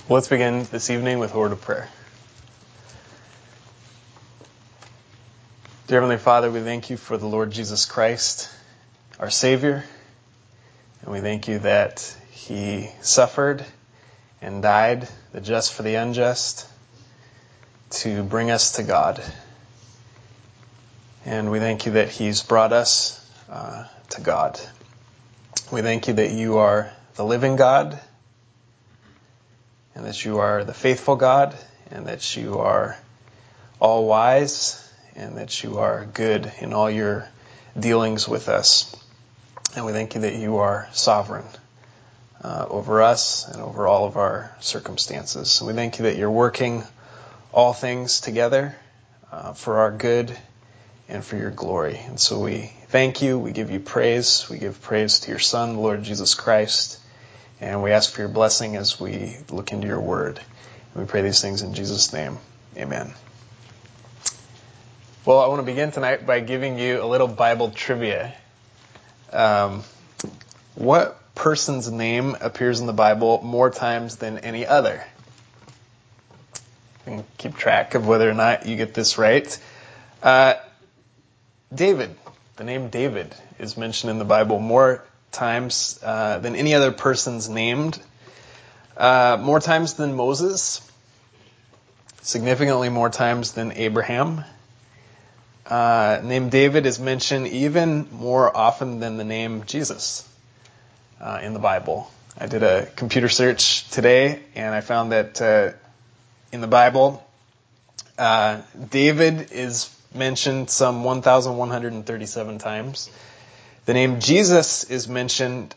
Well, let's begin this evening with a word of prayer. Dear Heavenly Father, we thank you for the Lord Jesus Christ, our Savior, and we thank you that He suffered and died, the just for the unjust, to bring us to God. And we thank you that He's brought us to God. We thank you that you are the living God, and that you are the faithful God, and that you are all wise, and that you are good in all your dealings with us. And we thank you that you are sovereign over us and over all of our circumstances. And we thank you that you're working all things together for our good and for your glory. And so we thank you, we give you praise, we give praise to your Son, the Lord Jesus Christ, and we ask for your blessing as we look into your word. And we pray these things in Jesus' name. Amen. Well, I want to begin tonight by giving you a little Bible trivia. What person's name appears in the Bible more times than any other? You can keep track of whether or not you get this right. David. The name David is mentioned in the Bible more times than any other person's named. More times than Moses. Significantly more times than Abraham. Name David is mentioned even more often than the name Jesus in the Bible. I did a computer search today, and I found that in the Bible, David is mentioned some 1,137 times. The name Jesus is mentioned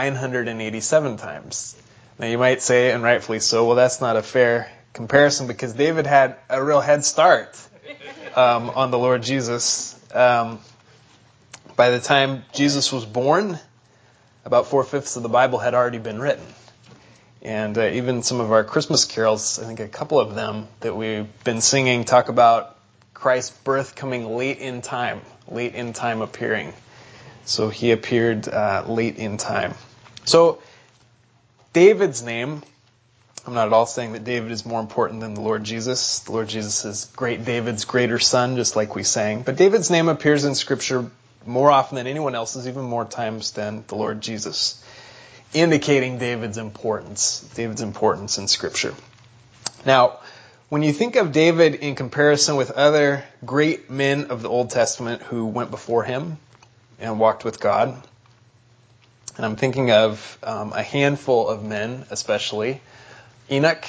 987 times. Now you might say, and rightfully so, well, that's not a fair comparison because David had a real head start on the Lord Jesus. By the time Jesus was born, about 4/5 of the Bible had already been written. And even some of our Christmas carols, I think a couple of them that we've been singing, talk about Christ's birth coming late in time appearing. So he appeared late in time. So David's name, I'm not at all saying that David is more important than the Lord Jesus. The Lord Jesus is great David's greater son, just like we sang. But David's name appears in Scripture more often than anyone else's, even more times than the Lord Jesus, indicating David's importance in Scripture. Now, when you think of David in comparison with other great men of the Old Testament who went before him and walked with God, and I'm thinking of a handful of men especially, Enoch,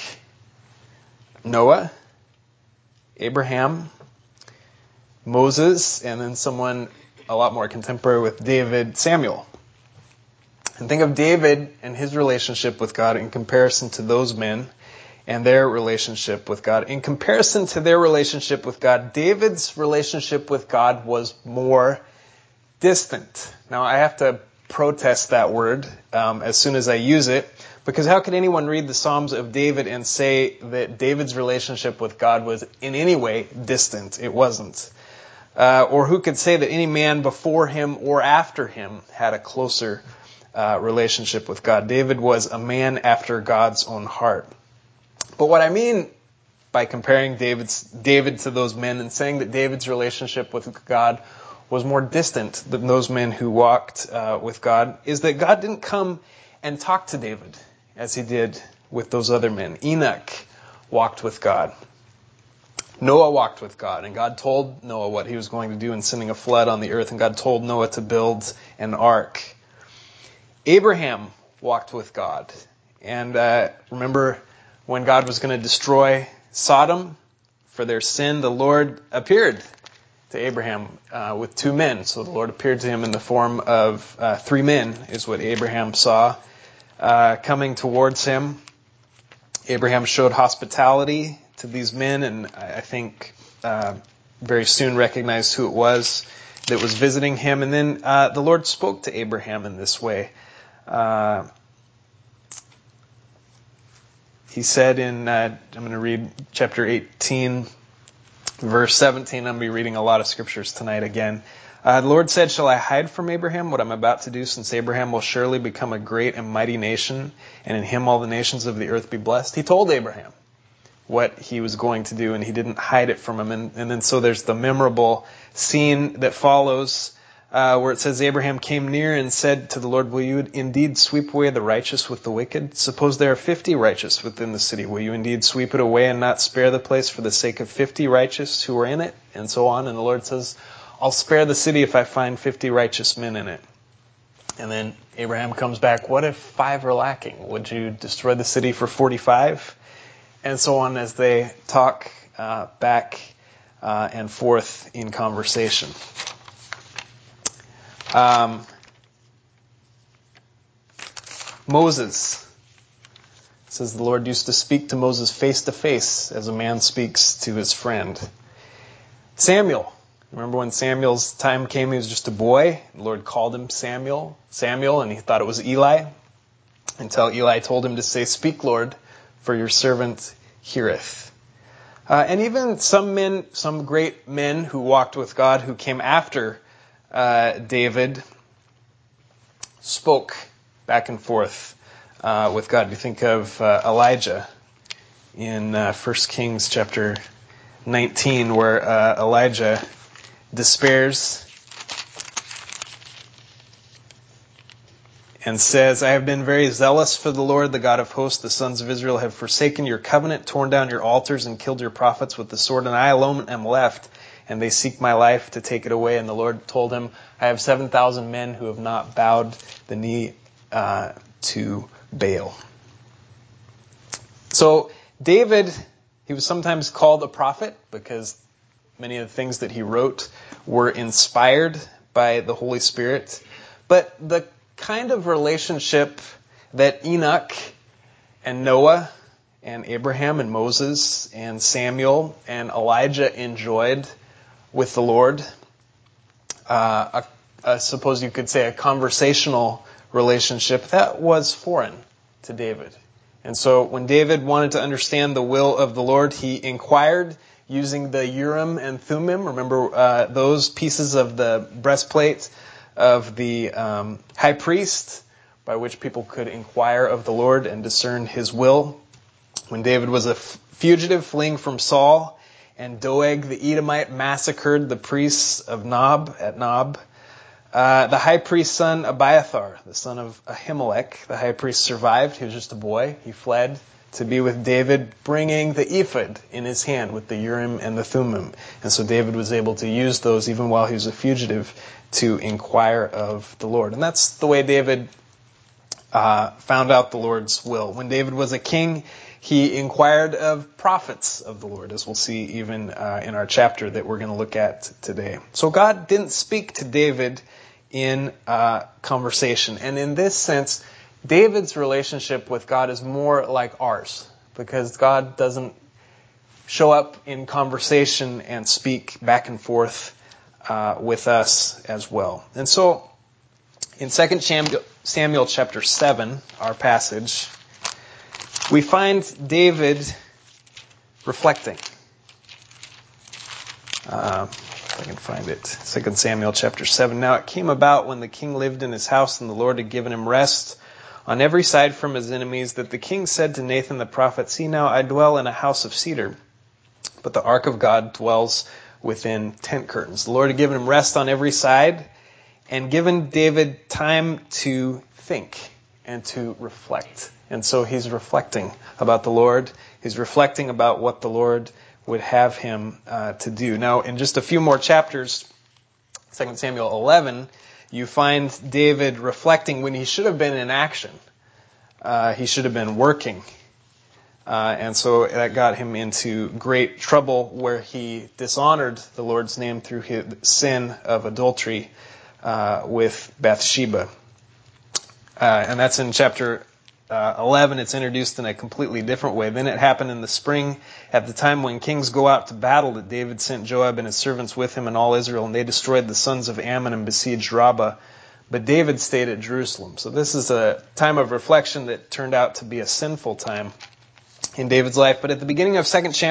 Noah, Abraham, Moses, and then someone a lot more contemporary with David, Samuel. And think of David and his relationship with God in comparison to those men and their relationship with God. In comparison to their relationship with God, David's relationship with God was more distant. Now, I have to protest that word as soon as I use it, because how could anyone read the Psalms of David and say that David's relationship with God was in any way distant? It wasn't. Or who could say that any man before him or after him had a closer relationship with God? David was a man after God's own heart. But what I mean by comparing David to those men and saying that David's relationship with God was more distant than those men who walked with God is that God didn't come and talk to David as he did with those other men. Enoch walked with God. Noah walked with God, and God told Noah what he was going to do in sending a flood on the earth, and God told Noah to build an ark. Abraham walked with God. And remember when God was going to destroy Sodom for their sin, the Lord appeared to Abraham with 2 men. So the Lord appeared to him in the form of 3 men, is what Abraham saw coming towards him. Abraham showed hospitality to these men, and I think very soon recognized who it was that was visiting him. And then the Lord spoke to Abraham in this way. He said in, I'm going to read chapter 18, Verse 17, I'm going to be reading a lot of scriptures tonight again. The Lord said, "Shall I hide from Abraham what I'm about to do, since Abraham will surely become a great and mighty nation, and in him all the nations of the earth be blessed?" He told Abraham what he was going to do, and he didn't hide it from him. And then so there's the memorable scene that follows, where it says, "Abraham came near and said to the Lord, 'Will you indeed sweep away the righteous with the wicked? Suppose there are 50 righteous within the city. Will you indeed sweep it away and not spare the place for the sake of 50 righteous who are in it?' And so on. And the Lord says, 'I'll spare the city if I find 50 righteous men in it.' And then Abraham comes back, 'What if 5 are lacking? Would you destroy the city for 45? And so on, as they talk back and forth in conversation. Moses. It says the Lord used to speak to Moses face to face as a man speaks to his friend. Samuel. Remember when Samuel's time came, he was just a boy. The Lord called him Samuel, and he thought it was Eli, until Eli told him to say, "Speak, Lord, for your servant heareth." And even some great men who walked with God, who came after David, spoke back and forth with God. You think of Elijah in 1 Kings chapter 19, where Elijah despairs and says, "I have been very zealous for the Lord, the God of hosts. The sons of Israel have forsaken your covenant, torn down your altars, and killed your prophets with the sword, and I alone am left, and they seek my life to take it away." And the Lord told him, "I have 7,000 men who have not bowed the knee to Baal." So David, he was sometimes called a prophet because many of the things that he wrote were inspired by the Holy Spirit. But the kind of relationship that Enoch and Noah and Abraham and Moses and Samuel and Elijah enjoyed with the Lord, I suppose you could say a conversational relationship, that was foreign to David. And so when David wanted to understand the will of the Lord, he inquired using the Urim and Thummim. Remember those pieces of the breastplate of the high priest, by which people could inquire of the Lord and discern his will. When David was a fugitive fleeing from Saul, and Doeg the Edomite massacred the priests of Nob at Nob, the high priest's son Abiathar, the son of Ahimelech, the high priest, survived. He was just a boy. He fled to be with David, bringing the ephod in his hand with the Urim and the Thummim. And so David was able to use those even while he was a fugitive to inquire of the Lord. And that's the way David found out the Lord's will. When David was a king, he inquired of prophets of the Lord, as we'll see even in our chapter that we're going to look at today. So God didn't speak to David in conversation. And in this sense, David's relationship with God is more like ours, because God doesn't show up in conversation and speak back and forth with us as well. And so in 2 Samuel chapter 7, our passage, we find David reflecting. If I can find it. 2 Samuel chapter 7. "Now it came about when the king lived in his house and the Lord had given him rest on every side from his enemies, that the king said to Nathan the prophet, 'See now, I dwell in a house of cedar, but the ark of God dwells within tent curtains.'" The Lord had given him rest on every side and given David time to think and to reflect. And so he's reflecting about the Lord. He's reflecting about what the Lord would have him to do. Now, in just a few more chapters, 2 Samuel 11, you find David reflecting when he should have been in action. He should have been working. And so that got him into great trouble, where he dishonored the Lord's name through his sin of adultery with Bathsheba. And that's in chapter 11. It's introduced in a completely different way. "Then it happened in the spring, at the time when kings go out to battle, that David sent Joab and his servants with him and all Israel, and they destroyed the sons of Ammon and besieged Rabbah. But David stayed at Jerusalem." So this is a time of reflection that turned out to be a sinful time in David's life. But at the beginning of 2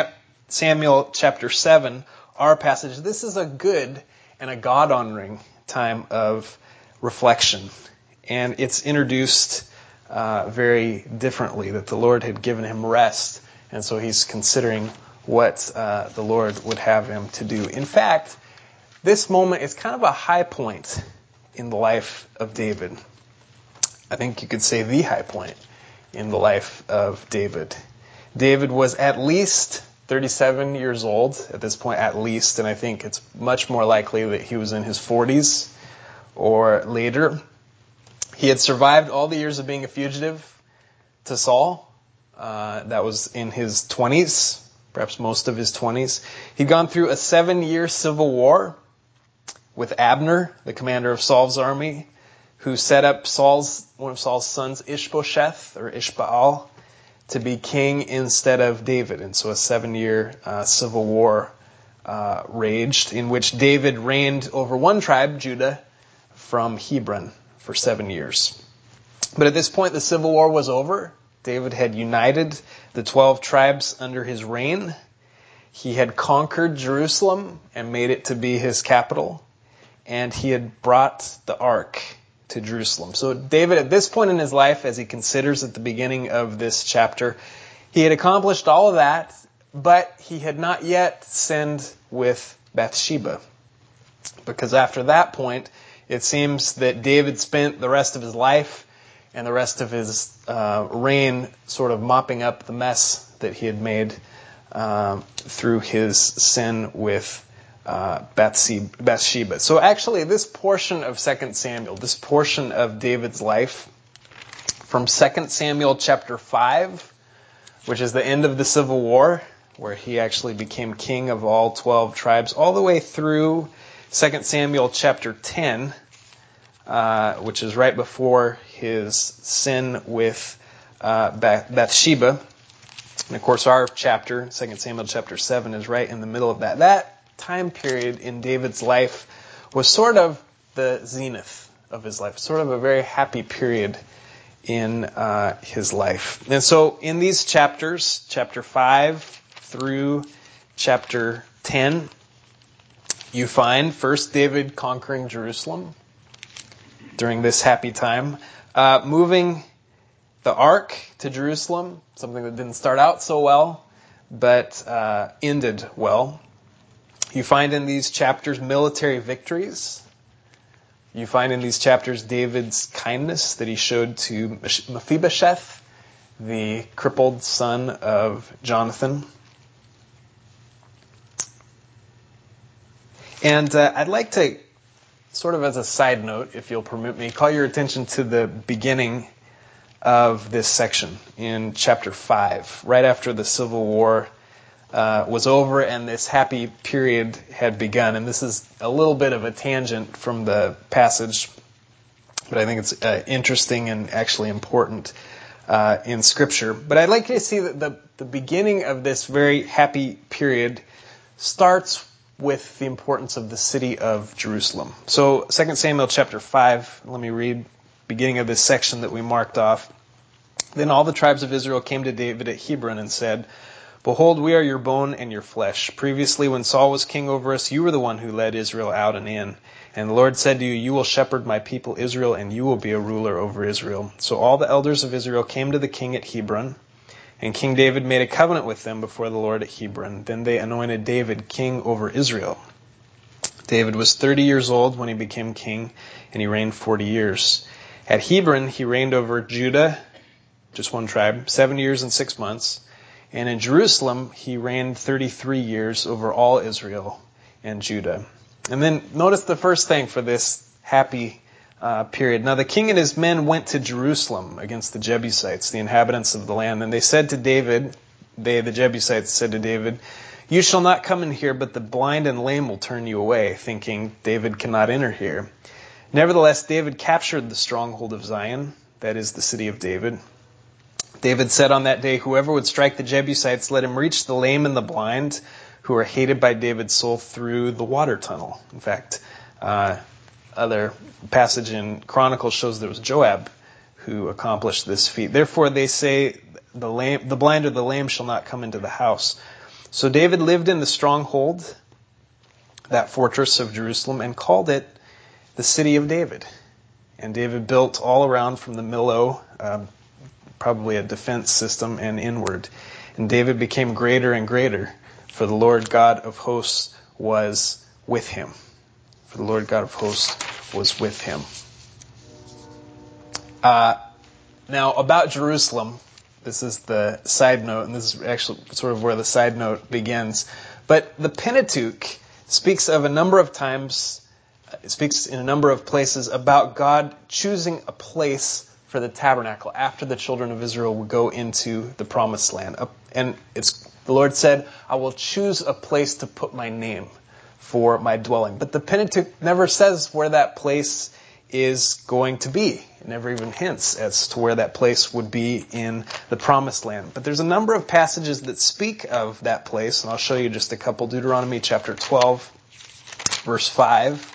Samuel chapter 7, our passage, this is a good and a God-honoring time of reflection. And it's introduced very differently, that the Lord had given him rest, and so he's considering what the Lord would have him to do. In fact, this moment is kind of a high point in the life of David. I think you could say the high point in the life of David. David was at least 37 years old at this point, at least, and I think it's much more likely that he was in his 40s or later. He had survived all the years of being a fugitive to Saul. That was in his 20s, perhaps most of his 20s. He'd gone through a 7-year civil war with Abner, the commander of Saul's army, who set up one of Saul's sons, Ishbosheth, or Ishbaal, to be king instead of David. And so a 7-year civil war raged, in which David reigned over one tribe, Judah, from Hebron for 7 years. But at this point, the civil war was over. David had united the 12 tribes under his reign. He had conquered Jerusalem and made it to be his capital. And he had brought the ark to Jerusalem. So David, at this point in his life, as he considers at the beginning of this chapter, he had accomplished all of that, but he had not yet sinned with Bathsheba. Because after that point, it seems that David spent the rest of his life and the rest of his reign sort of mopping up the mess that he had made through his sin with Bathsheba. So actually, this portion of 2 Samuel, this portion of David's life, from 2 Samuel chapter 5, which is the end of the Civil War, where he actually became king of all 12 tribes, all the way through 2 Samuel chapter 10, which is right before his sin with Bathsheba. And of course, our chapter, 2 Samuel chapter 7, is right in the middle of that. That time period in David's life was sort of the zenith of his life, sort of a very happy period in his life. And so in these chapters, chapter 5 through chapter 10, you find first David conquering Jerusalem during this happy time, moving the ark to Jerusalem, something that didn't start out so well, but ended well. You find in these chapters military victories. You find in these chapters David's kindness that he showed to Mephibosheth, the crippled son of Jonathan. And I'd like to, sort of as a side note, if you'll permit me, call your attention to the beginning of this section in chapter 5, right after the Civil War was over and this happy period had begun. And this is a little bit of a tangent from the passage, but I think it's interesting and actually important in Scripture. But I'd like you to see that the beginning of this very happy period starts with the importance of the city of Jerusalem. So 2 Samuel chapter 5, let me read beginning of this section that we marked off. Then all the tribes of Israel came to David at Hebron and said, "Behold, we are your bone and your flesh. Previously, when Saul was king over us, you were the one who led Israel out and in. And the Lord said to you, you will shepherd my people Israel, and you will be a ruler over Israel." So all the elders of Israel came to the king at Hebron, and King David made a covenant with them before the Lord at Hebron. Then they anointed David king over Israel. David was 30 years old when he became king, and he reigned 40 years. At Hebron, he reigned over Judah, just one tribe, 7 years and 6 months. And in Jerusalem, he reigned 33 years over all Israel and Judah. And then notice the first thing for this happy period. Now the king and his men went to Jerusalem against the Jebusites, the inhabitants of the land. And they said to David, the Jebusites said to David, "You shall not come in here, but the blind and lame will turn you away," thinking, "David cannot enter here." Nevertheless, David captured the stronghold of Zion, that is the city of David. David said on that day, "Whoever would strike the Jebusites, let him reach the lame and the blind, who are hated by David's soul, through the water tunnel." In fact, other passage in Chronicles shows there was Joab who accomplished this feat. Therefore they say, the blind or the lame shall not come into the house. So David lived in the stronghold, that fortress of Jerusalem, and called it the City of David. And David built all around from the Millo, probably a defense system, and inward. And David became greater and greater, for the Lord God of hosts was with him. For the Lord God of hosts was with him. Now, about Jerusalem, this is the side note, and this is actually sort of where the side note begins. But the Pentateuch speaks of a number of times, it speaks in a number of places about God choosing a place for the tabernacle after the children of Israel would go into the promised land. And the Lord said, I will choose a place to put my name for my dwelling. But the Pentateuch never says where that place is going to be. It never even hints as to where that place would be in the promised land. But there's a number of passages that speak of that place, and I'll show you just a couple. Deuteronomy chapter 12, verse 5.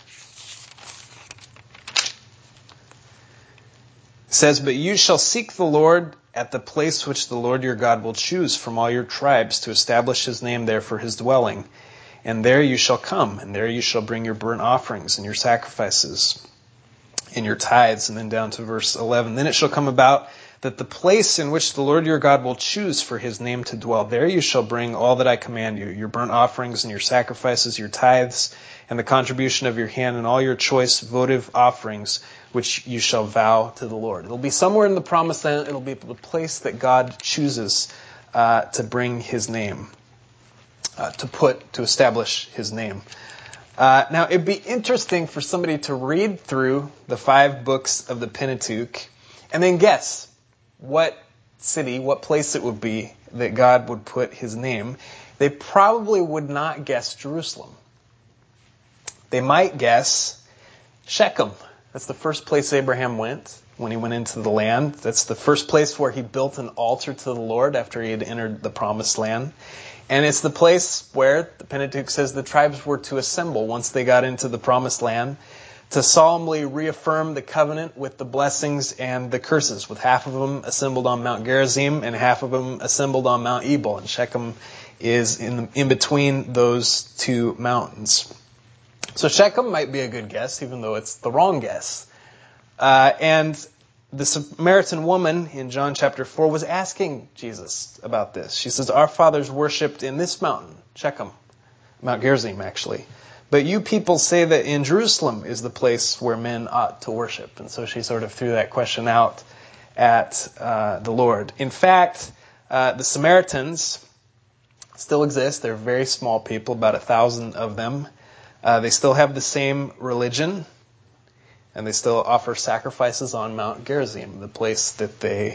It says, But you shall seek the Lord at the place which the Lord your God will choose from all your tribes to establish his name there for his dwelling. And there you shall come, and there you shall bring your burnt offerings and your sacrifices and your tithes. And then down to verse 11. Then it shall come about that the place in which the Lord your God will choose for his name to dwell, there you shall bring all that I command you, your burnt offerings and your sacrifices, your tithes, and the contribution of your hand, and all your choice votive offerings, which you shall vow to the Lord. It'll be somewhere in the promised land. It'll be the place that God chooses to bring his name, to establish his name. Now, it'd be interesting for somebody to read through the 5 books of the Pentateuch and then guess what city, what place it would be that God would put his name. They probably would not guess Jerusalem. They might guess Shechem. That's the first place Abraham went when he went into the land. That's the first place where he built an altar to the Lord after he had entered the promised land. And it's the place where the Pentateuch says the tribes were to assemble once they got into the promised land to solemnly reaffirm the covenant with the blessings and the curses, with half of them assembled on Mount Gerizim and half of them assembled on Mount Ebal. And Shechem is in between those two mountains. So Shechem might be a good guess, even though it's the wrong guess. And the Samaritan woman in John chapter 4 was asking Jesus about this. She says, Our fathers worshipped in this mountain, Shechem, Mount Gerizim actually. But you people say that in Jerusalem is the place where men ought to worship. And so she sort of threw that question out at the Lord. In fact, the Samaritans still exist. They're very small people, about 1,000 of them. They still have the same religion. And they still offer sacrifices on Mount Gerizim, the place that they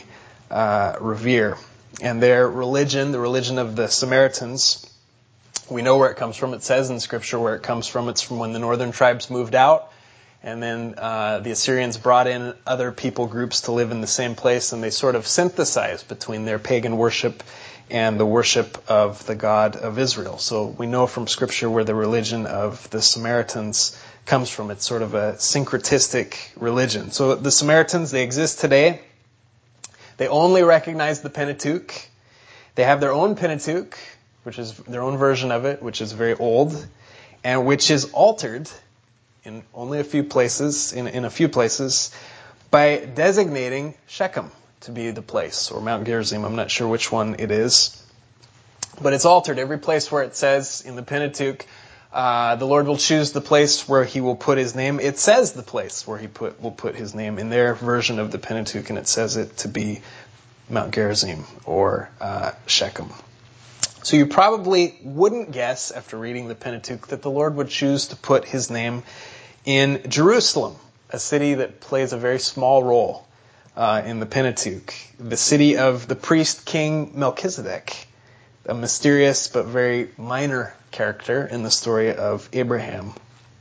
revere. And their religion, the religion of the Samaritans, we know where it comes from. It says in Scripture where it comes from. It's from when the northern tribes moved out. And then the Assyrians brought in other people groups to live in the same place. And they sort of synthesized between their pagan worship and the worship of the God of Israel. So we know from Scripture where the religion of the Samaritans comes from. It's sort of a syncretistic religion. So the Samaritans, they exist today. They only recognize the Pentateuch. They have their own Pentateuch, which is their own version of it, which is very old, and which is altered in only a few places, in a few places, by designating Shechem to be the place, or Mount Gerizim. I'm not sure which one it is. But it's altered. Every place where it says in the Pentateuch, the Lord will choose the place where he will put his name. It says the place where he will put his name in their version of the Pentateuch, and it says it to be Mount Gerizim or Shechem. So you probably wouldn't guess, after reading the Pentateuch, that the Lord would choose to put his name in Jerusalem, a city that plays a very small role in the Pentateuch. The city of the priest king Melchizedek, a mysterious but very minor character in the story of Abraham.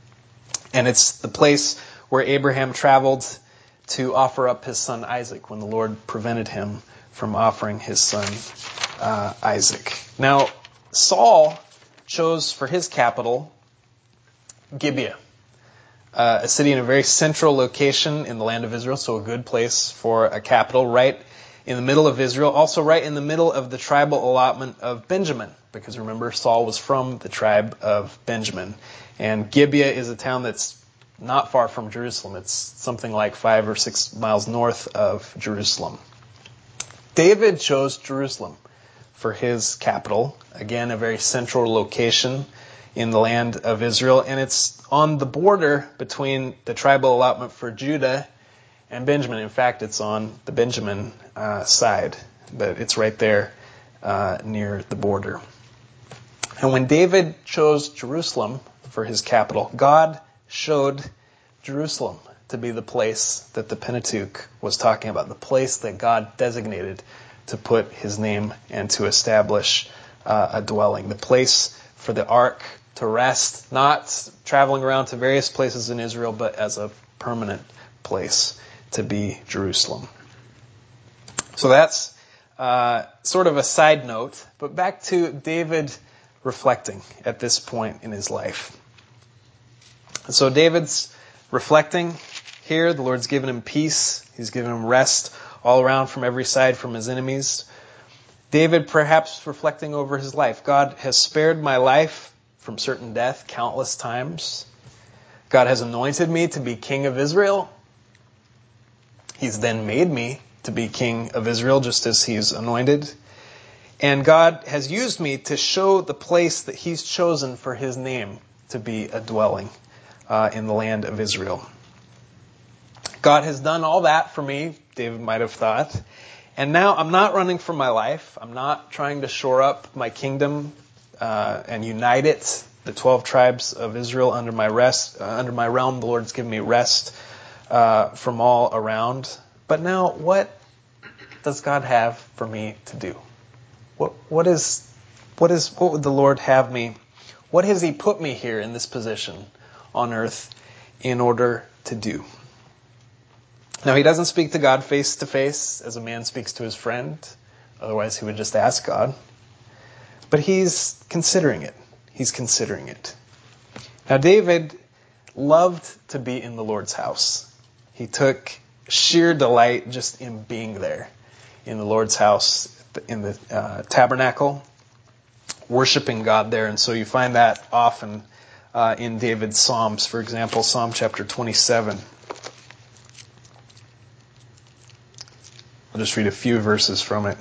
And it's the place where Abraham traveled to offer up his son Isaac when the Lord prevented him from offering his son Isaac. Now, Saul chose for his capital Gibeah, a city in a very central location in the land of Israel, so a good place for a capital, right in the middle of Israel, also right in the middle of the tribal allotment of Benjamin, because remember, Saul was from the tribe of Benjamin. And Gibeah is a town that's not far from Jerusalem. It's something like 5 or 6 miles north of Jerusalem. David chose Jerusalem for his capital. Again, a very central location in the land of Israel. And it's on the border between the tribal allotment for Judah and Benjamin. In fact, it's on the Benjamin side, but it's right there near the border. And when David chose Jerusalem for his capital, God showed Jerusalem to be the place that the Pentateuch was talking about, the place that God designated to put his name and to establish a dwelling, the place for the ark to rest, not traveling around to various places in Israel, but as a permanent place to be Jerusalem. So that's sort of a side note, but back to David reflecting at this point in his life. So David's reflecting here. The Lord's given him peace. He's given him rest all around from every side from his enemies. David perhaps reflecting over his life. God has spared my life from certain death countless times. God has anointed me to be king of Israel. He's then made me to be king of Israel, just as he's anointed. And God has used me to show the place that he's chosen for his name to be a dwelling in the land of Israel. God has done all that for me, David might have thought. And now I'm not running for my life. I'm not trying to shore up my kingdom and unite it, the 12 tribes of Israel under my realm. The Lord's given me rest from all around. But now, what does God have for me to do? What would the Lord have me? What has He put me here in this position on earth in order to do? Now, he doesn't speak to God face to face as a man speaks to his friend. Otherwise, he would just ask God. But he's considering it. He's considering it. Now, David loved to be in the Lord's house. He took sheer delight just in being there in the Lord's house, in the tabernacle, worshiping God there. And so you find that often in David's Psalms. For example, Psalm chapter 27. I'll just read a few verses from it.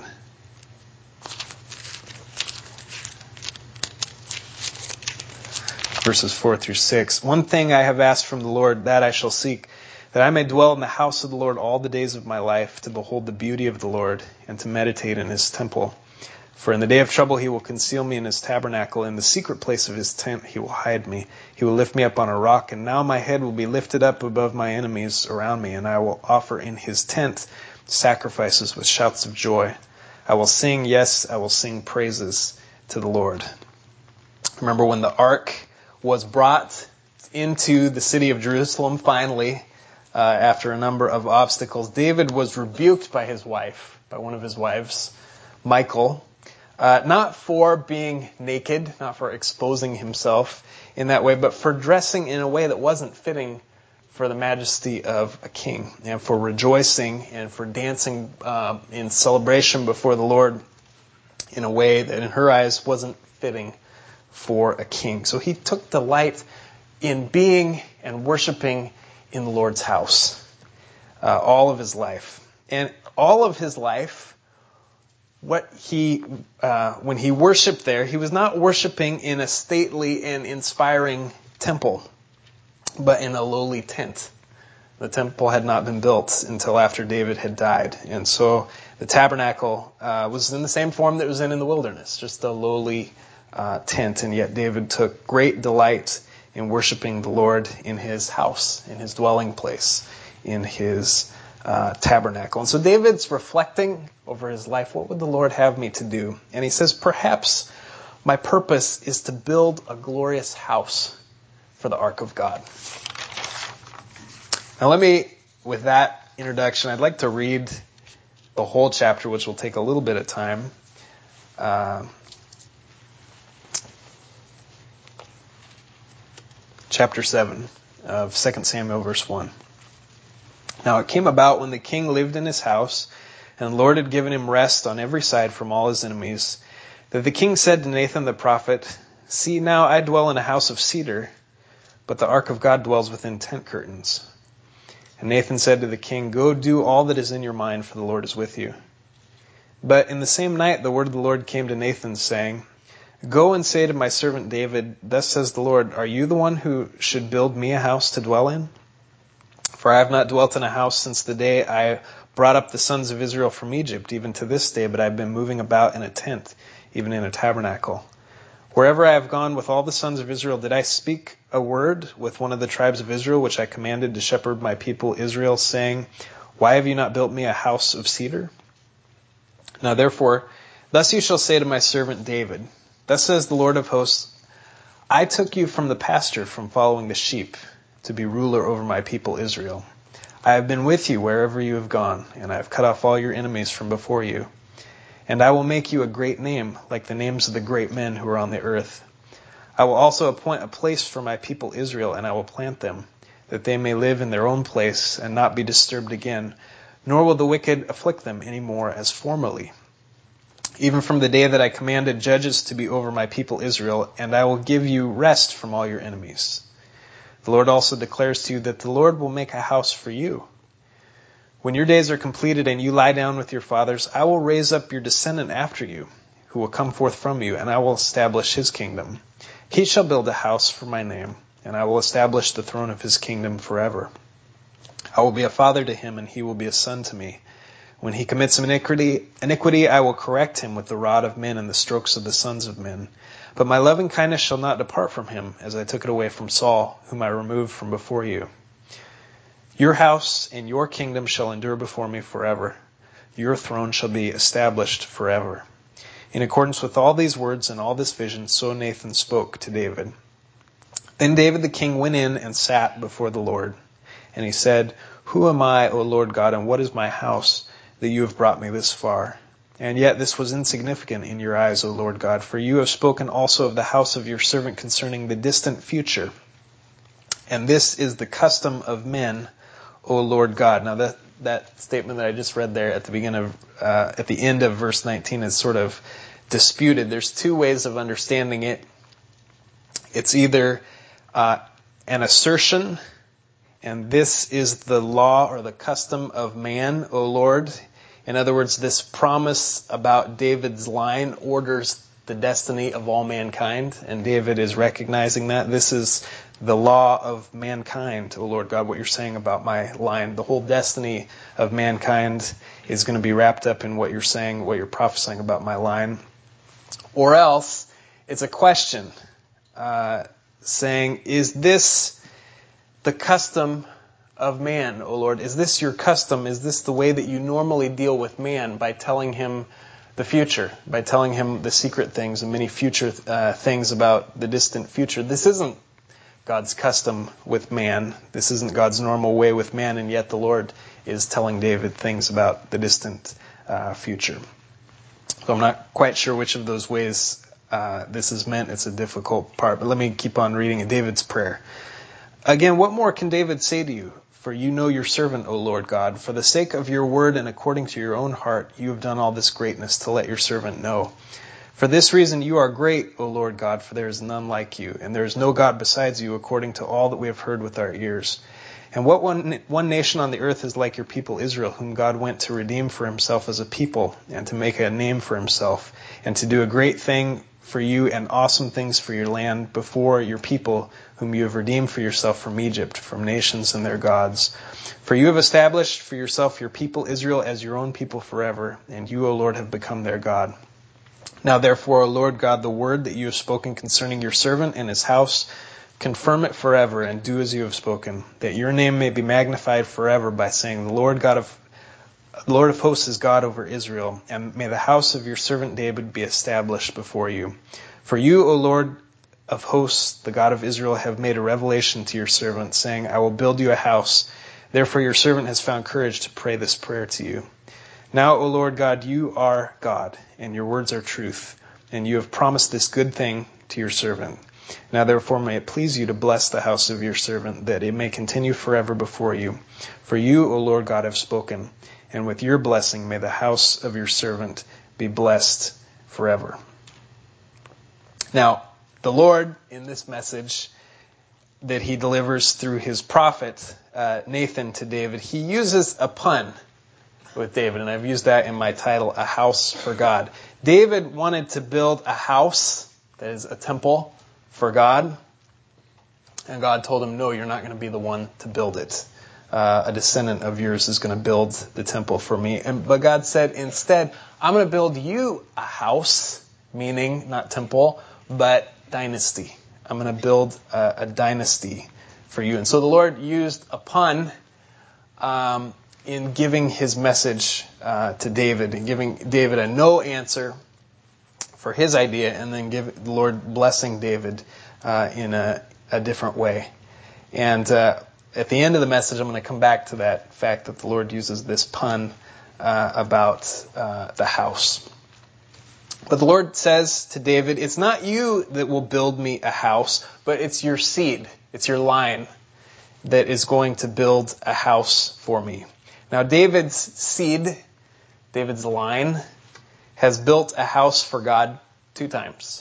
Verses 4 through 6. One thing I have asked from the Lord, that I shall seek, that I may dwell in the house of the Lord all the days of my life, to behold the beauty of the Lord, and to meditate in his temple. For in the day of trouble he will conceal me in his tabernacle. In the secret place of his tent he will hide me. He will lift me up on a rock, and now my head will be lifted up above my enemies around me, and I will offer in his tent sacrifices with shouts of joy. I will sing, yes, I will sing praises to the Lord. Remember when the ark was brought into the city of Jerusalem, finally, after a number of obstacles, David was rebuked by his wife, by one of his wives, Michal, not for being naked, not for exposing himself in that way, but for dressing in a way that wasn't fitting for the majesty of a king, and for rejoicing and for dancing in celebration before the Lord in a way that in her eyes wasn't fitting for a king. So he took delight in being and worshiping in the Lord's house all of his life. And all of his life, when he worshiped there, he was not worshiping in a stately and inspiring temple, but in a lowly tent. The temple had not been built until after David had died. And so the tabernacle was in the same form that it was in the wilderness, just a lowly tent. And yet David took great delight in worshiping the Lord in his house, in his dwelling place, in his tabernacle. And so David's reflecting over his life. What would the Lord have me to do? And he says, perhaps my purpose is to build a glorious house for the ark of God. Now with that introduction, I'd like to read the whole chapter, which will take a little bit of time. Chapter 7 of 2 Samuel verse 1. Now it came about when the king lived in his house and the Lord had given him rest on every side from all his enemies, that the king said to Nathan the prophet, "See, now I dwell in a house of cedar, but the ark of God dwells within tent curtains." And Nathan said to the king, "Go do all that is in your mind, for the Lord is with you." But in the same night the word of the Lord came to Nathan, saying, "Go and say to my servant David, Thus says the Lord, Are you the one who should build me a house to dwell in? For I have not dwelt in a house since the day I brought up the sons of Israel from Egypt, even to this day, but I have been moving about in a tent, even in a tabernacle. Wherever I have gone with all the sons of Israel, did I speak a word with one of the tribes of Israel, which I commanded to shepherd my people Israel, saying, Why have you not built me a house of cedar? Now therefore, thus you shall say to my servant David, Thus says the Lord of hosts, I took you from the pasture, from following the sheep, to be ruler over my people Israel. I have been with you wherever you have gone, and I have cut off all your enemies from before you. And I will make you a great name, like the names of the great men who are on the earth. I will also appoint a place for my people Israel, and I will plant them, that they may live in their own place and not be disturbed again, nor will the wicked afflict them any more as formerly. Even from the day that I commanded judges to be over my people Israel, and I will give you rest from all your enemies. The Lord also declares to you that the Lord will make a house for you. When your days are completed and you lie down with your fathers, I will raise up your descendant after you, who will come forth from you, and I will establish his kingdom. He shall build a house for my name, and I will establish the throne of his kingdom forever. I will be a father to him, and he will be a son to me. When he commits iniquity, I will correct him with the rod of men and the strokes of the sons of men. But my loving kindness shall not depart from him, as I took it away from Saul, whom I removed from before you. Your house and your kingdom shall endure before me forever. Your throne shall be established forever. In accordance with all these words and all this vision, so Nathan spoke to David. Then David the king went in and sat before the Lord. And he said, Who am I, O Lord God, and what is my house, that you have brought me this far? And yet this was insignificant in your eyes, O Lord God, for you have spoken also of the house of your servant concerning the distant future. And this is the custom of men, O Lord God. Now that statement that I just read there at the end of verse 19 is sort of disputed. There's two ways of understanding it. It's either an assertion, and this is the law or the custom of man, O Lord. In other words, this promise about David's line orders the destiny of all mankind, and David is recognizing that. This is the law of mankind, O Lord God, what you're saying about my line. The whole destiny of mankind is going to be wrapped up in what you're saying, what you're prophesying about my line. Or else, it's a question saying, is this the custom of man, O Lord? Is this your custom? Is this the way that you normally deal with man, by telling him the future, by telling him the secret things and many future things about the distant future? This isn't God's custom with man. This isn't God's normal way with man, and yet the Lord is telling David things about the distant future. So I'm not quite sure which of those ways this is meant. It's a difficult part, but let me keep on reading in David's prayer. Again, what more can David say to you? For you know your servant, O Lord God. For the sake of your word and according to your own heart, you have done all this greatness to let your servant know. For this reason you are great, O Lord God, for there is none like you, and there is no God besides you, according to all that we have heard with our ears. And what one nation on the earth is like your people Israel, whom God went to redeem for himself as a people, and to make a name for himself, and to do a great thing for you and awesome things for your land before your people, whom you have redeemed for yourself from Egypt, from nations and their gods. For you have established for yourself your people Israel as your own people forever, and you, O Lord, have become their God. Now therefore, O Lord God, the word that you have spoken concerning your servant and his house, confirm it forever, and do as you have spoken, that your name may be magnified forever by saying, The Lord of hosts is God over Israel, and may the house of your servant David be established before you. For you, O Lord of hosts, the God of Israel, have made a revelation to your servant, saying, I will build you a house. Therefore your servant has found courage to pray this prayer to you. Now, O Lord God, you are God, and your words are truth, and you have promised this good thing to your servant. Now therefore may it please you to bless the house of your servant, that it may continue forever before you. For you, O Lord God, have spoken, and with your blessing may the house of your servant be blessed forever. Now, the Lord, in this message that he delivers through his prophet Nathan to David, he uses a pun with David, and I've used that in my title, A House for God. David wanted to build a house, that is a temple, for God, and God told him, no, you're not going to be the one to build it. A descendant of yours is going to build the temple for me. But God said, instead, I'm going to build you a house, meaning not temple, but dynasty. I'm going to build a dynasty for you. And so the Lord used a pun in giving his message to David, and giving David a no answer for his idea, and then the Lord blessing David in a different way. And at the end of the message, I'm going to come back to that fact that the Lord uses this pun about the house. But the Lord says to David, it's not you that will build me a house, but it's your seed, it's your line that is going to build a house for me. Now David's seed, David's line, has built a house for God two times.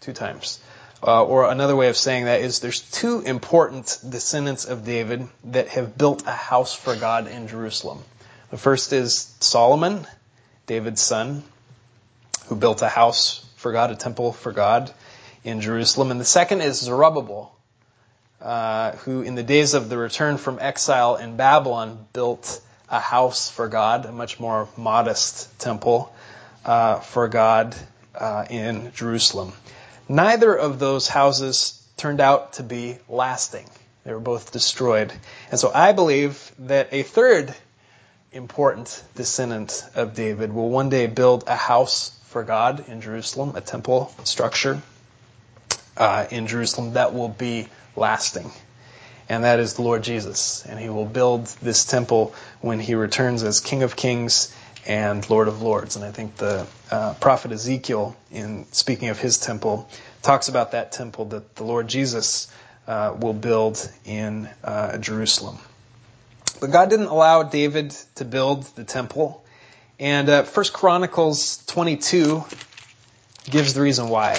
Or another way of saying that is there's two important descendants of David that have built a house for God in Jerusalem. The first is Solomon, David's son, who built a house for God, a temple for God in Jerusalem. And the second is Zerubbabel, who in the days of the return from exile in Babylon built a house for God, a much more modest temple for God in Jerusalem. Neither of those houses turned out to be lasting. They were both destroyed. And so I believe that a third important descendant of David will one day build a house for God in Jerusalem, a temple structure in Jerusalem that will be lasting. And that is the Lord Jesus. And he will build this temple when he returns as King of Kings and Lord of Lords. And I think the prophet Ezekiel, in speaking of his temple, talks about that temple that the Lord Jesus will build in Jerusalem. But God didn't allow David to build the temple. And 1 Chronicles 22 gives the reason why.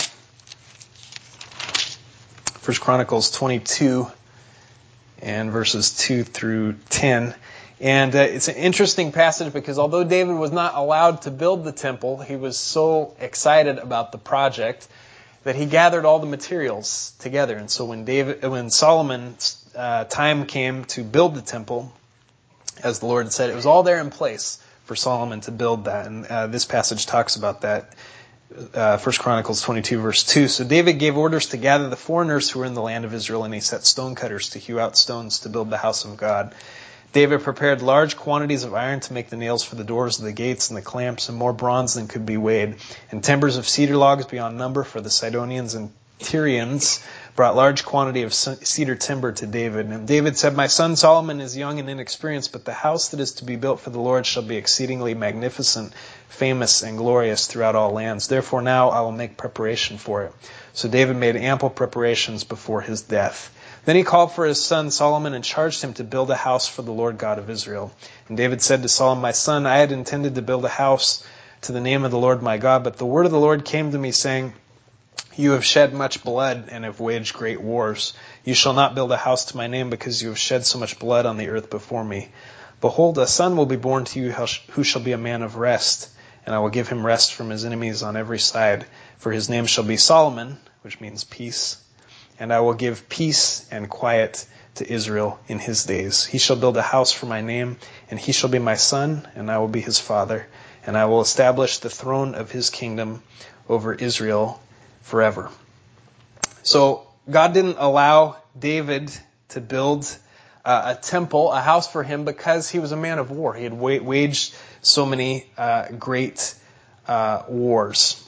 1 Chronicles 22 and verses 2 through 10. And it's an interesting passage because although David was not allowed to build the temple, he was so excited about the project that he gathered all the materials together. And so when Solomon's time came to build the temple, as the Lord said, it was all there in place for Solomon to build that. And this passage talks about that. 1 Chronicles 22 verse 2. So David gave orders to gather the foreigners who were in the land of Israel, and he set stonecutters to hew out stones to build the house of God. David prepared large quantities of iron to make the nails for the doors of the gates and the clamps, and more bronze than could be weighed, and timbers of cedar logs beyond number, for the Sidonians and Tyrians brought large quantity of cedar timber to David. And David said, my son Solomon is young and inexperienced, but the house that is to be built for the Lord shall be exceedingly magnificent, famous, and glorious throughout all lands. Therefore now I will make preparation for it. So David made ample preparations before his death. Then he called for his son Solomon and charged him to build a house for the Lord God of Israel. And David said to Solomon, my son, I had intended to build a house to the name of the Lord my God, but the word of the Lord came to me, saying, you have shed much blood and have waged great wars. You shall not build a house to my name, because you have shed so much blood on the earth before me. Behold, a son will be born to you who shall be a man of rest, and I will give him rest from his enemies on every side. For his name shall be Solomon, which means peace. And I will give peace and quiet to Israel in his days. He shall build a house for my name, and he shall be my son, and I will be his father. And I will establish the throne of his kingdom over Israel forever. So God didn't allow David to build a temple, a house for him, because he was a man of war. He had waged so many great wars.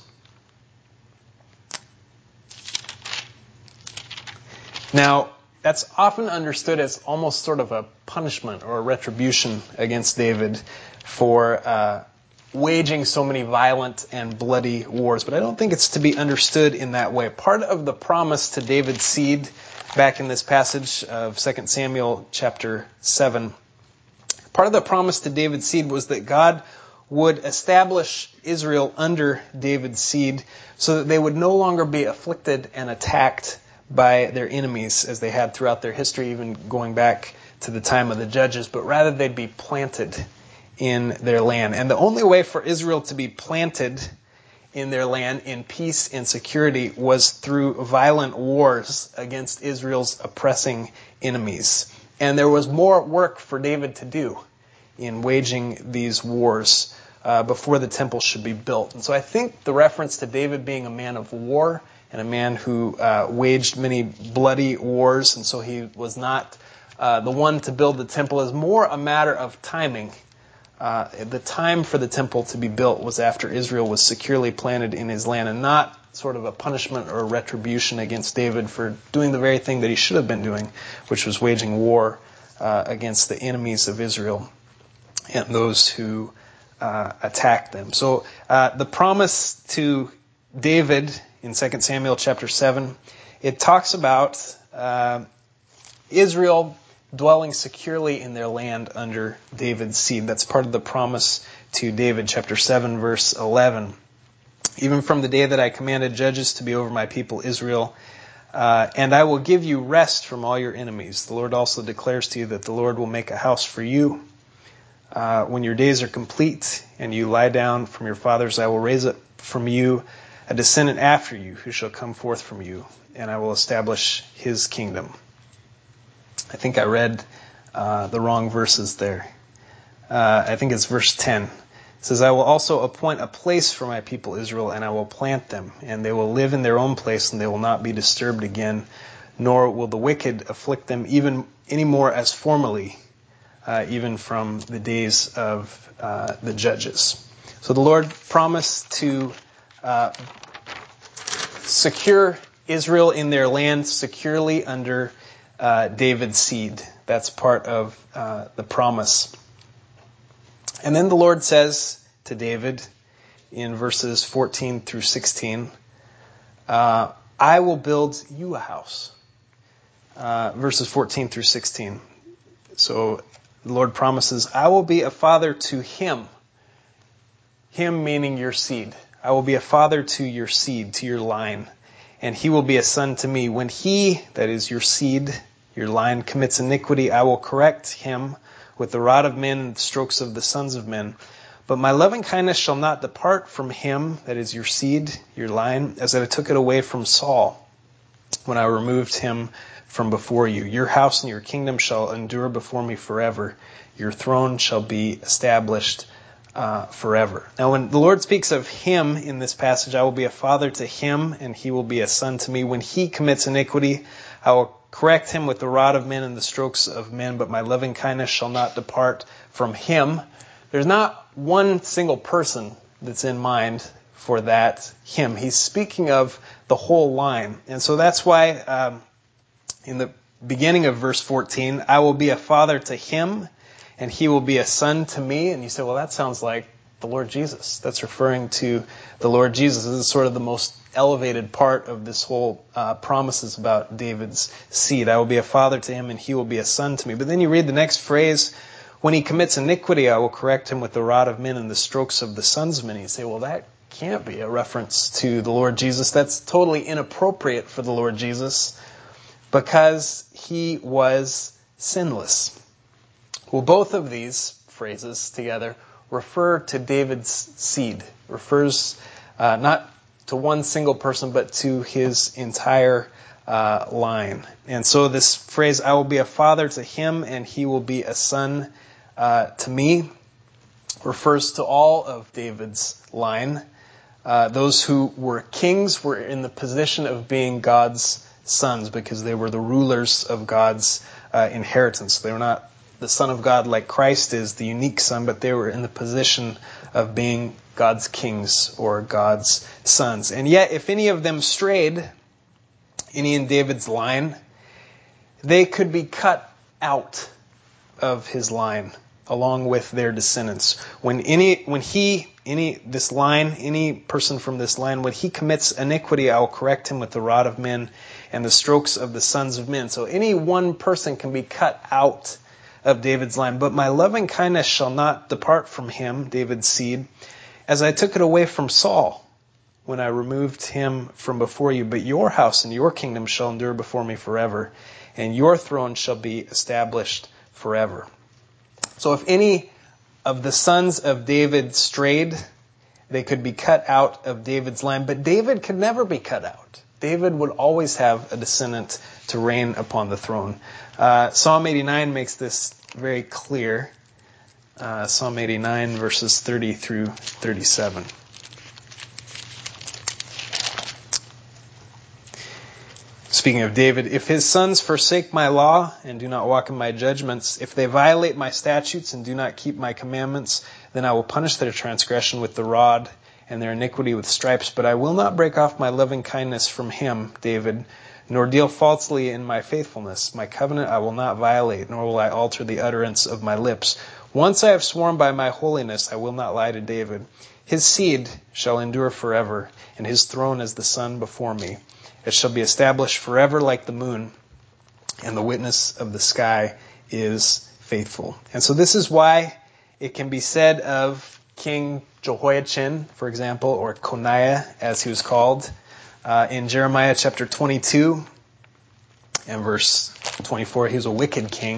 Now, that's often understood as almost sort of a punishment or a retribution against David for waging so many violent and bloody wars. But I don't think it's to be understood in that way. Part of the promise to David's seed back in this passage of 2 Samuel chapter 7 Part of the promise to David's seed was that God would establish Israel under David's seed so that they would no longer be afflicted and attacked by their enemies as they had throughout their history, even going back to the time of the judges, but rather they'd be planted in their land. And the only way for Israel to be planted in their land in peace and security was through violent wars against Israel's oppressing enemies. And there was more work for David to do in waging these wars before the temple should be built. And so I think the reference to David being a man of war and a man who waged many bloody wars, and so he was not the one to build the temple, is more a matter of timing. The time for the temple to be built was after Israel was securely planted in his land, and not sort of a punishment or retribution against David for doing the very thing that he should have been doing, which was waging war against the enemies of Israel and those who attacked them. So the promise to David in 2 Samuel chapter 7, it talks about Israel dwelling securely in their land under David's seed. That's part of the promise to David, chapter 7, verse 11. Even from the day that I commanded judges to be over my people Israel, and I will give you rest from all your enemies. The Lord also declares to you that the Lord will make a house for you. When your days are complete and you lie down from your fathers, I will raise up from you a descendant after you who shall come forth from you, and I will establish his kingdom. I think I read the wrong verses there. I think it's verse 10. It says, I will also appoint a place for my people Israel, and I will plant them, and they will live in their own place, and they will not be disturbed again, nor will the wicked afflict them even any more as formerly, even from the days of the judges. So the Lord promised to secure Israel in their land securely under David's seed. That's part of the promise. And then the Lord says to David in verses 14 through 16, I will build you a house. Verses 14 through 16. So the Lord promises, I will be a father to him. Him meaning your seed. I will be a father to your seed, to your line. And he will be a son to me. When he, that is your seed, your line, commits iniquity, I will correct him with the rod of men and the strokes of the sons of men. But my loving kindness shall not depart from him, that is your seed, your line, as I took it away from Saul when I removed him from before you. Your house and your kingdom shall endure before me forever. Your throne shall be established forever. Now when the Lord speaks of him in this passage, I will be a father to him and he will be a son to me. When he commits iniquity, I will correct him with the rod of men and the strokes of men, but my loving kindness shall not depart from him. There's not one single person that's in mind for that him. He's speaking of the whole line. And so that's why in the beginning of verse 14, I will be a father to him and he will be a son to me. And you say, well, that sounds like the Lord Jesus. That's referring to the Lord Jesus. This is sort of the most elevated part of this whole promises about David's seed. I will be a father to him and he will be a son to me. But then you read the next phrase, when he commits iniquity, I will correct him with the rod of men and the strokes of the sons of men. You say, well, that can't be a reference to the Lord Jesus. That's totally inappropriate for the Lord Jesus because he was sinless. Well, both of these phrases together refer to David's seed. Refers not to one single person, but to his entire line. And so this phrase, I will be a father to him and he will be a son to me, refers to all of David's line. Those who were kings were in the position of being God's sons because they were the rulers of God's inheritance. They were not the Son of God like Christ is, the unique Son, but they were in the position of being God's kings or God's sons. And yet, if any of them strayed, any in David's line, they could be cut out of his line along with their descendants. When any person from this line, when he commits iniquity, I will correct him with the rod of men and the strokes of the sons of men. So any one person can be cut out of David's line. But my loving kindness shall not depart from him, David's seed, as I took it away from Saul when I removed him from before you. But your house and your kingdom shall endure before me forever, and your throne shall be established forever. So if any of the sons of David strayed, they could be cut out of David's line. But David could never be cut out. David would always have a descendant to reign upon the throne. Psalm 89 makes this very clear. Psalm 89, verses 30 through 37. Speaking of David, if his sons forsake my law and do not walk in my judgments, if they violate my statutes and do not keep my commandments, then I will punish their transgression with the rod and their iniquity with stripes. But I will not break off my loving kindness from him, David, nor deal falsely in my faithfulness. My covenant I will not violate, nor will I alter the utterance of my lips. Once I have sworn by my holiness, I will not lie to David. His seed shall endure forever, and his throne as the sun before me. It shall be established forever like the moon, and the witness of the sky is faithful. And so this is why it can be said of King Jehoiachin, for example, or Coniah, as he was called, in Jeremiah chapter 22 and verse 24, he was a wicked king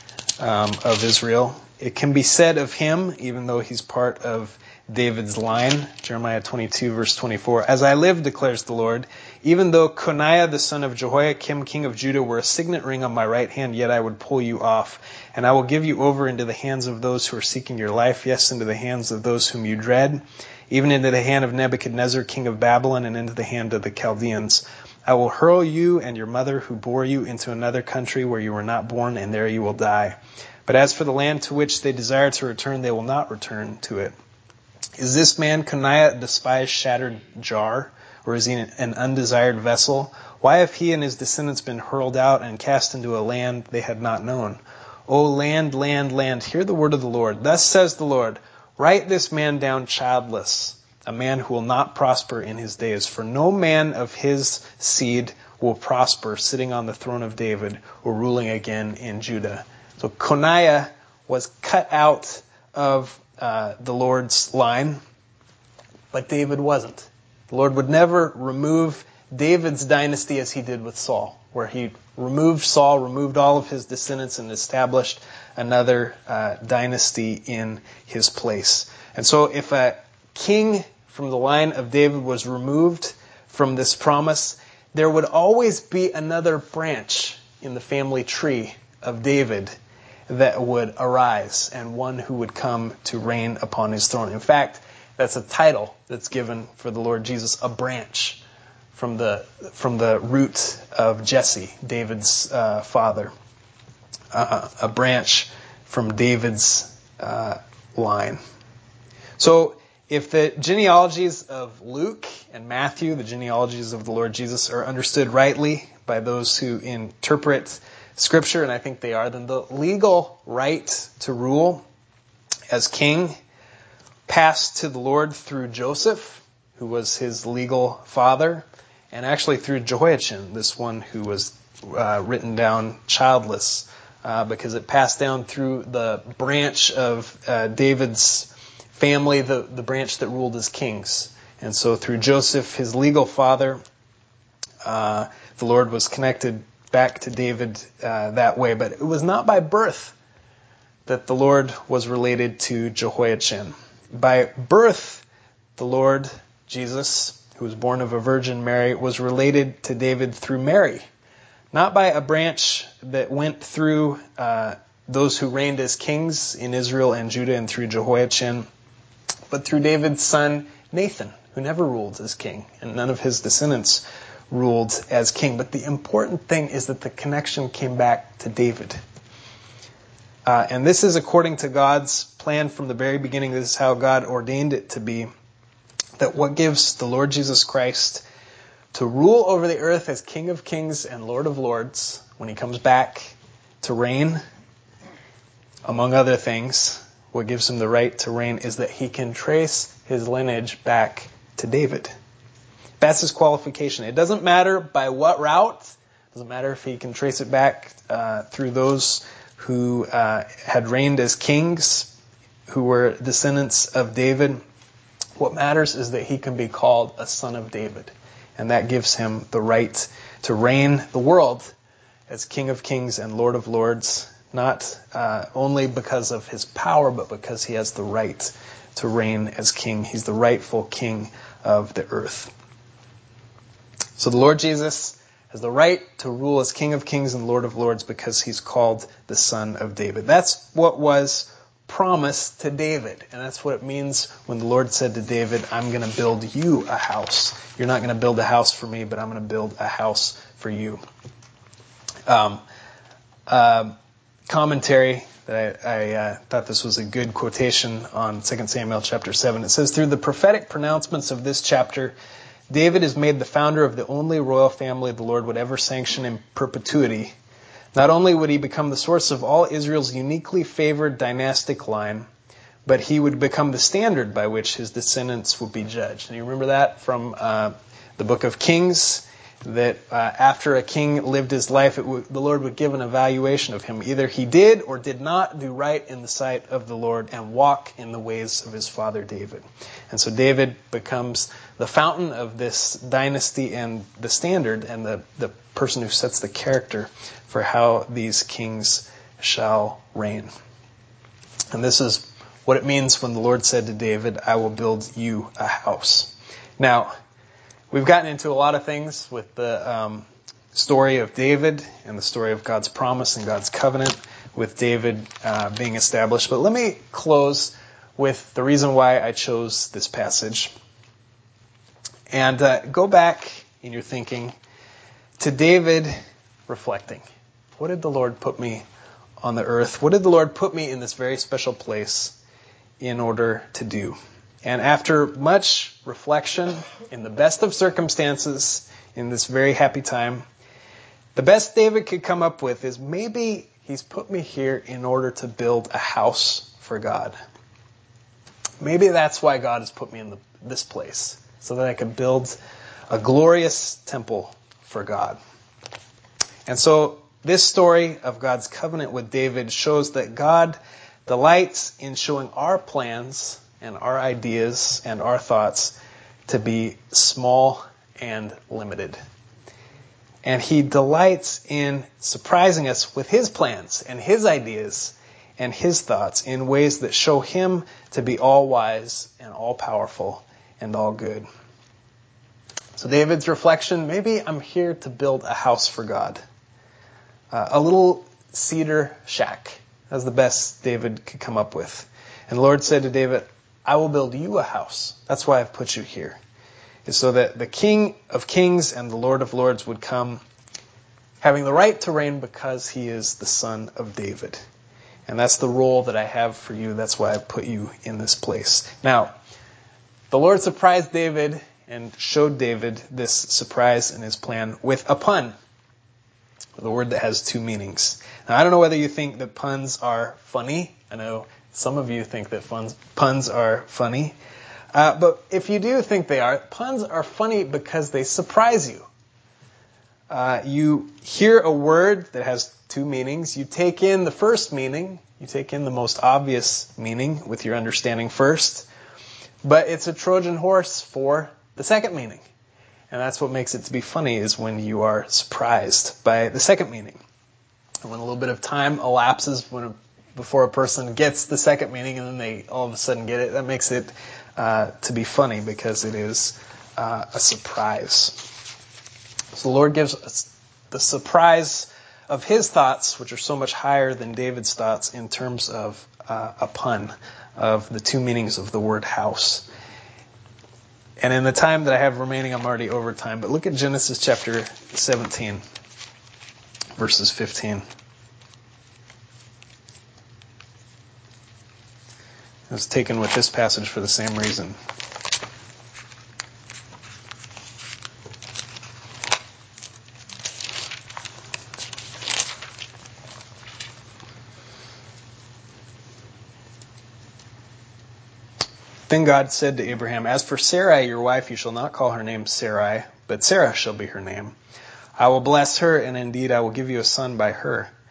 of Israel. It can be said of him, even though he's part of David's line, Jeremiah 22, verse 24, as I live, declares the Lord, even though Coniah, the son of Jehoiakim, king of Judah, were a signet ring on my right hand, yet I would pull you off. And I will give you over into the hands of those who are seeking your life, yes, into the hands of those whom you dread, even into the hand of Nebuchadnezzar, king of Babylon, and into the hand of the Chaldeans. I will hurl you and your mother who bore you into another country where you were not born, and there you will die. But as for the land to which they desire to return, they will not return to it. Is this man Coniah a despised, shattered jar, or is he an undesired vessel? Why have he and his descendants been hurled out and cast into a land they had not known? O land, land, land, hear the word of the Lord. Thus says the Lord, write this man down childless, a man who will not prosper in his days. For no man of his seed will prosper, sitting on the throne of David or ruling again in Judah. So Coniah was cut out of the Lord's line, but David wasn't. The Lord would never remove David's dynasty as he did with Saul, where he removed Saul, removed all of his descendants, and established another dynasty in his place. And so if a king from the line of David was removed from this promise, there would always be another branch in the family tree of David that would arise, and one who would come to reign upon his throne. In fact, that's a title that's given for the Lord Jesus, a branch from the root of Jesse, David's father. A branch from David's line. So if the genealogies of Luke and Matthew, the genealogies of the Lord Jesus, are understood rightly by those who interpret Scripture, and I think they are, then the legal right to rule as king passed to the Lord through Joseph, who was his legal father, and actually through Jehoiachin, this one who was written down childless, because it passed down through the branch of David's family, the branch that ruled as kings. And so through Joseph, his legal father, the Lord was connected back to David that way. But it was not by birth that the Lord was related to Jehoiachin. By birth, the Lord Jesus, who was born of a Virgin Mary, was related to David through Mary. Not by a branch that went through those who reigned as kings in Israel and Judah and through Jehoiachin, but through David's son Nathan, who never ruled as king, and none of his descendants ruled as king. But the important thing is that the connection came back to David. And this is according to God's plan from the very beginning. This is how God ordained it to be. That what gives the Lord Jesus Christ to rule over the earth as King of Kings and Lord of Lords, when he comes back to reign, among other things, what gives him the right to reign is that he can trace his lineage back to David. That's his qualification. It doesn't matter by what route. It doesn't matter if he can trace it back through those who had reigned as kings, who were descendants of David. What matters is that he can be called a son of David. And that gives him the right to reign the world as King of Kings and Lord of Lords, not only because of his power, but because he has the right to reign as king. He's the rightful king of the earth. So the Lord Jesus has the right to rule as King of Kings and Lord of Lords because he's called the Son of David. That's what was promised to David. And that's what it means when the Lord said to David, I'm going to build you a house. You're not going to build a house for me, but I'm going to build a house for you. Commentary that I thought this was a good quotation on 2 Samuel chapter 7. It says, through the prophetic pronouncements of this chapter, David is made the founder of the only royal family the Lord would ever sanction in perpetuity. Not only would he become the source of all Israel's uniquely favored dynastic line, but he would become the standard by which his descendants would be judged. And you remember that from the book of Kings, that after a king lived his life, the Lord would give an evaluation of him. Either he did or did not do right in the sight of the Lord and walk in the ways of his father David. And so David becomes the fountain of this dynasty and the standard and the person who sets the character for how these kings shall reign. And this is what it means when the Lord said to David, I will build you a house. Now, we've gotten into a lot of things with the story of David and the story of God's promise and God's covenant with David being established. But let me close with the reason why I chose this passage. And go back in your thinking to David reflecting. What did the Lord put me on the earth? What did the Lord put me in this very special place in order to do? And after much reflection, in the best of circumstances, in this very happy time, the best David could come up with is maybe he's put me here in order to build a house for God. Maybe that's why God has put me in this place, so that I could build a glorious temple for God. And so this story of God's covenant with David shows that God delights in showing our plans and our ideas and our thoughts to be small and limited. And he delights in surprising us with his plans and his ideas and his thoughts in ways that show him to be all-wise and all-powerful and all-good. So David's reflection, maybe I'm here to build a house for God. A little cedar shack. That's the best David could come up with. And the Lord said to David, I will build you a house. That's why I've put you here. It's so that the King of Kings and the Lord of Lords would come having the right to reign because he is the Son of David. And that's the role that I have for you. That's why I put you in this place. Now, the Lord surprised David and showed David this surprise in his plan with a pun. The word that has two meanings. Now, I don't know whether you think that puns are funny. I know some of you think that puns are funny. But if you do think they are, puns are funny because they surprise you. You hear a word that has two meanings. You take in the first meaning. You take in the most obvious meaning with your understanding first. But it's a Trojan horse for the second meaning. And that's what makes it to be funny, is when you are surprised by the second meaning. And when a little bit of time elapses before a person gets the second meaning and then they all of a sudden get it, that makes it to be funny because it is a surprise. So the Lord gives us the surprise of his thoughts, which are so much higher than David's thoughts, in terms of a pun of the two meanings of the word house. And in the time that I have remaining, I'm already over time, but look at Genesis chapter 17, verses 15. I was taken with this passage for the same reason. Then God said to Abraham, as for Sarai, your wife, you shall not call her name Sarai, but Sarah shall be her name. I will bless her, and indeed I will give you a son by her.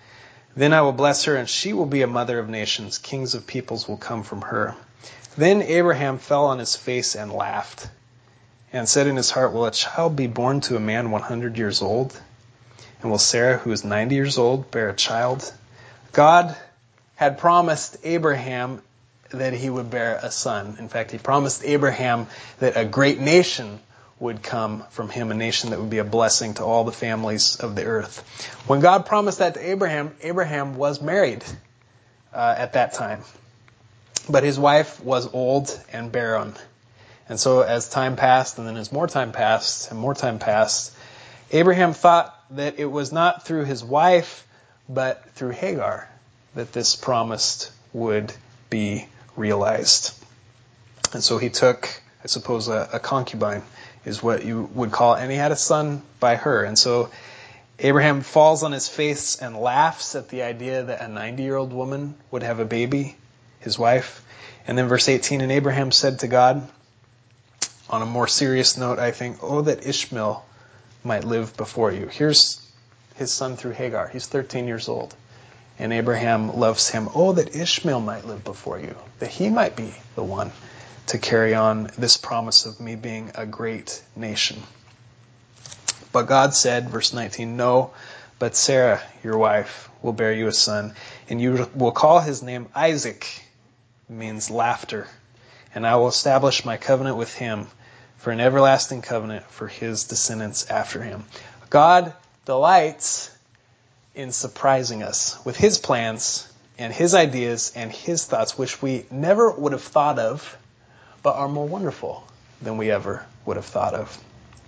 Then I will bless her, and she will be a mother of nations. Kings of peoples will come from her. Then Abraham fell on his face and laughed, and said in his heart, will a child be born to a man 100 years old? And will Sarah, who is 90 years old, bear a child? God had promised Abraham that he would bear a son. In fact, he promised Abraham that a great nation would come from him, a nation that would be a blessing to all the families of the earth. When God promised that to Abraham, Abraham was married at that time. But his wife was old and barren. And so as time passed, and then as more time passed, and more time passed, Abraham thought that it was not through his wife, but through Hagar, that this promise would be realized. And so he took, I suppose, a concubine, is what you would call it, and he had a son by her. And so Abraham falls on his face and laughs at the idea that a 90-year-old woman would have a baby, his wife. And then verse 18, and Abraham said to God, on a more serious note, I think, oh, that Ishmael might live before you. Here's his son through Hagar. He's 13 years old. And Abraham loves him. Oh, that Ishmael might live before you, that he might be the one to carry on this promise of me being a great nation. But God said, verse 19, no, but Sarah, your wife, will bear you a son, and you will call his name Isaac, means laughter. And I will establish my covenant with him for an everlasting covenant for his descendants after him. God delights in surprising us with his plans and his ideas and his thoughts, which we never would have thought of, but are more wonderful than we ever would have thought of.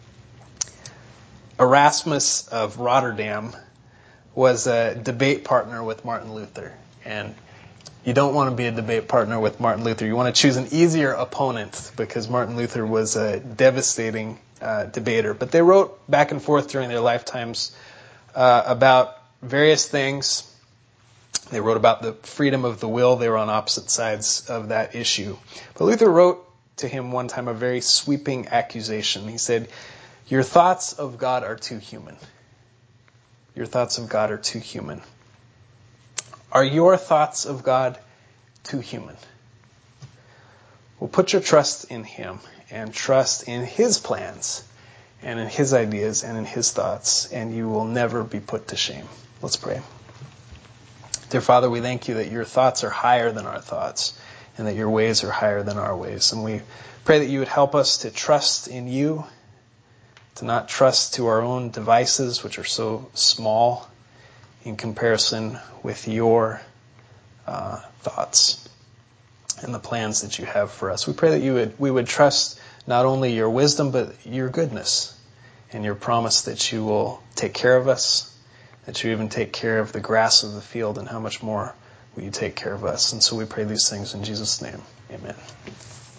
Erasmus of Rotterdam was a debate partner with Martin Luther. And you don't want to be a debate partner with Martin Luther. You want to choose an easier opponent, because Martin Luther was a devastating debater. But they wrote back and forth during their lifetimes about various things. They wrote about the freedom of the will. They were on opposite sides of that issue. But Luther wrote to him one time a very sweeping accusation. He said, your thoughts of God are too human. Your thoughts of God are too human. Are your thoughts of God too human? Well, put your trust in him and trust in his plans and in his ideas and in his thoughts, and you will never be put to shame. Let's pray. Dear Father, we thank you that your thoughts are higher than our thoughts and that your ways are higher than our ways. And we pray that you would help us to trust in you, to not trust to our own devices, which are so small in comparison with your thoughts and the plans that you have for us. We pray that we would trust not only your wisdom, but your goodness and your promise that you will take care of us, that you even take care of the grass of the field, and how much more will you take care of us. And so we pray these things in Jesus' name. Amen.